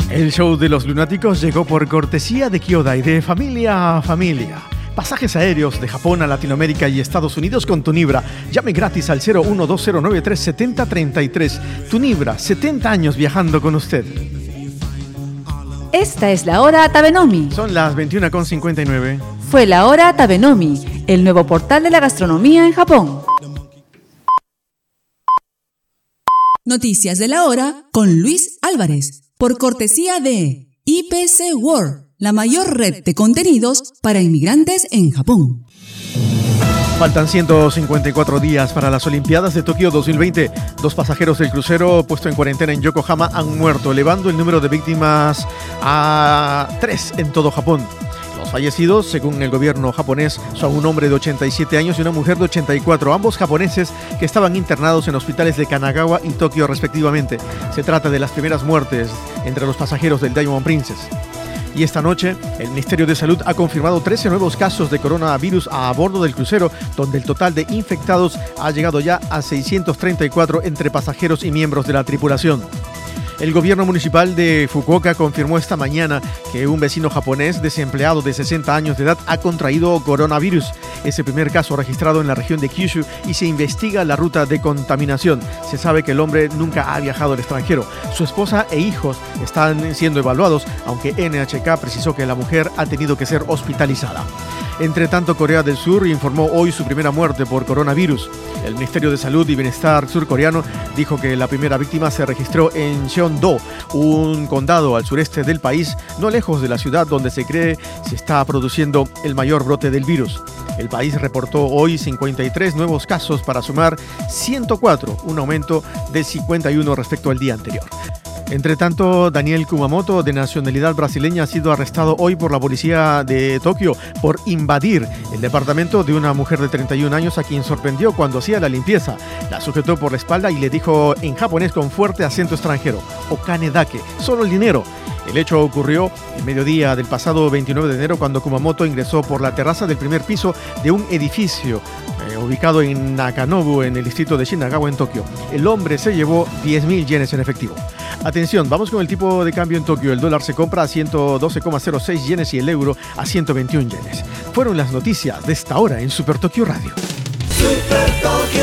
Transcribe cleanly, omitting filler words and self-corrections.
El show de los lunáticos llegó por cortesía de Kyodai, de familia a familia. Pasajes aéreos de Japón a Latinoamérica y Estados Unidos con Tunibra. Llame gratis al 0120937033. Tunibra, 70 años viajando con usted. Esta es la hora Tabenomi. Son las 21:59. Fue la hora Tabenomi, el nuevo portal de la gastronomía en Japón. Noticias de la hora con Luis Álvarez, por cortesía de IPC World, la mayor red de contenidos para inmigrantes en Japón. Faltan 154 días para las Olimpiadas de Tokio 2020. 2 pasajeros del crucero puesto en cuarentena en Yokohama han muerto, elevando el número de víctimas a 3 en todo Japón. Los fallecidos, según el gobierno japonés, son un hombre de 87 años y una mujer de 84, ambos japoneses que estaban internados en hospitales de Kanagawa y Tokio respectivamente. Se trata de las primeras muertes entre los pasajeros del Diamond Princess. Y esta noche, el Ministerio de Salud ha confirmado 13 nuevos casos de coronavirus a bordo del crucero, donde el total de infectados ha llegado ya a 634 entre pasajeros y miembros de la tripulación. El gobierno municipal de Fukuoka confirmó esta mañana que un vecino japonés desempleado de 60 años de edad ha contraído coronavirus. Es el primer caso registrado en la región de Kyushu y se investiga la ruta de contaminación. Se sabe que el hombre nunca ha viajado al extranjero. Su esposa e hijos están siendo evaluados, aunque NHK precisó que la mujer ha tenido que ser hospitalizada. Entre tanto, Corea del Sur informó hoy su primera muerte por coronavirus. El Ministerio de Salud y Bienestar surcoreano dijo que la primera víctima se registró en Cheongdo, un condado al sureste del país, no lejos de la ciudad donde se cree se está produciendo el mayor brote del virus. El país reportó hoy 53 nuevos casos para sumar 104, un aumento del 51 respecto al día anterior. Entre tanto, Daniel Kumamoto, de nacionalidad brasileña, ha sido arrestado hoy por la policía de Tokio por invadir el departamento de una mujer de 31 años a quien sorprendió cuando hacía la limpieza. La sujetó por la espalda y le dijo en japonés con fuerte acento extranjero: "Okane dake", solo el dinero. El hecho ocurrió el mediodía del pasado 29 de enero cuando Kumamoto ingresó por la terraza del primer piso de un edificio ubicado en Nakanobu, en el distrito de Shinagawa, en Tokio. El hombre se llevó 10.000 yenes en efectivo. Atención, vamos con el tipo de cambio en Tokio. El dólar se compra a 112,06 yenes y el euro a 121 yenes. Fueron las noticias de esta hora en Super Tokio Radio. Super Tokio.